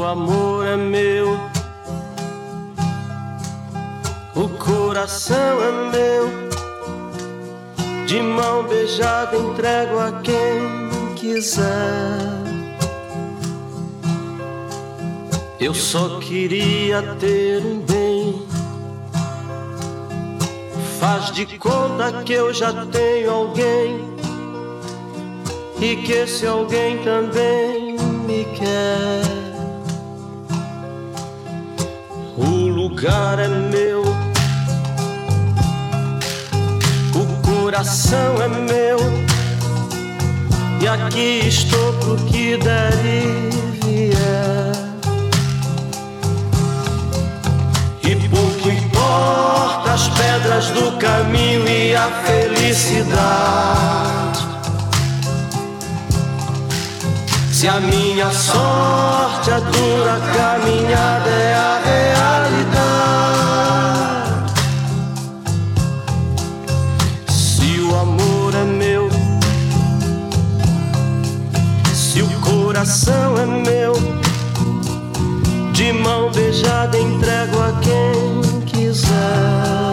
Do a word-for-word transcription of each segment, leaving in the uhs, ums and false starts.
o amor é meu, o coração é meu, de mão beijada entrego a quem quiser. Eu só queria ter um bem, faz de conta que eu já tenho alguém e que esse alguém também me quer. O lugar é meu, o coração é meu, e aqui estou pro que der e vier. E pouco importa as pedras do caminho e a felicidade, se a minha sorte, a dura caminhada é a realidade. Se o amor é meu, se o coração é meu, de mão beijada entrego a quem quiser.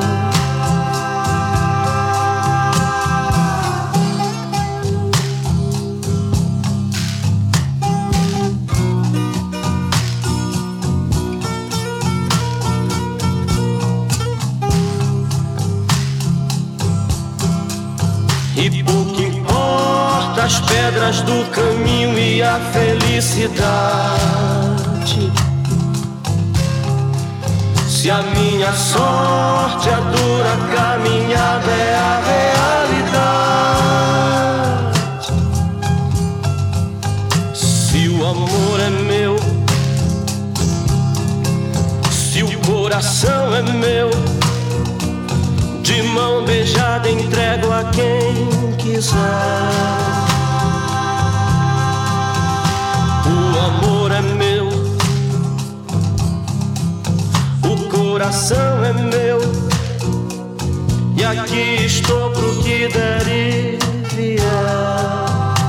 E pouco importa as pedras do caminho e a felicidade, se a minha sorte, a dura caminhada é a realidade. Se o amor é meu, se o coração é meu, de mão beijada entrego a quem quiser. O amor é meu, o coração é meu, e aqui estou pro que der e vier.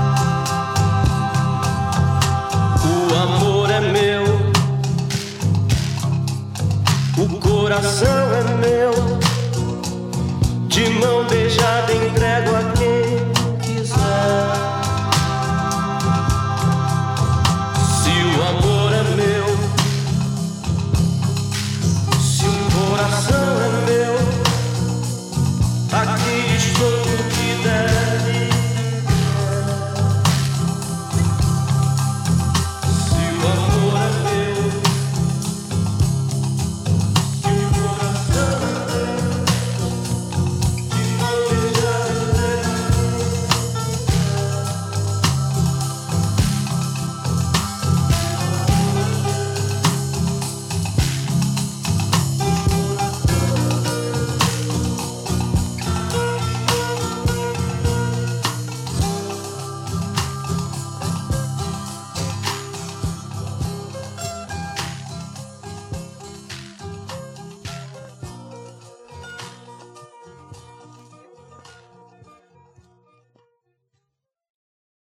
O amor é meu, o coração